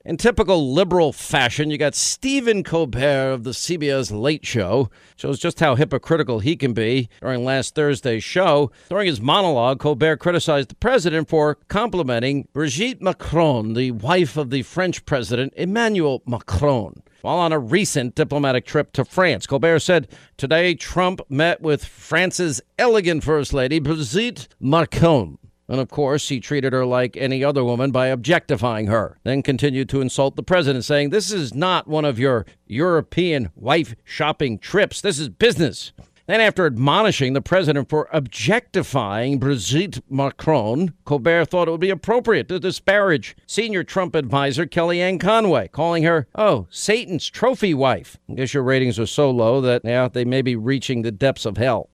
In typical liberal fashion, you got Stephen Colbert of the CBS Late Show. Shows just how hypocritical he can be. During last Thursday's show, during his monologue, Colbert criticized the president for complimenting Brigitte Macron, the wife of the French president Emmanuel Macron. While on a recent diplomatic trip to France, Colbert said, "Today, Trump met with France's elegant First Lady, Brigitte Macron. And of course, he treated her like any other woman by objectifying her." Then continued to insult the president, saying, "This is not one of your European wife shopping trips. This is business." Then, after admonishing the president for objectifying Brigitte Macron, Colbert thought it would be appropriate to disparage senior Trump advisor Kellyanne Conway, calling her, Satan's trophy wife. I guess your ratings are so low that, they may be reaching the depths of hell.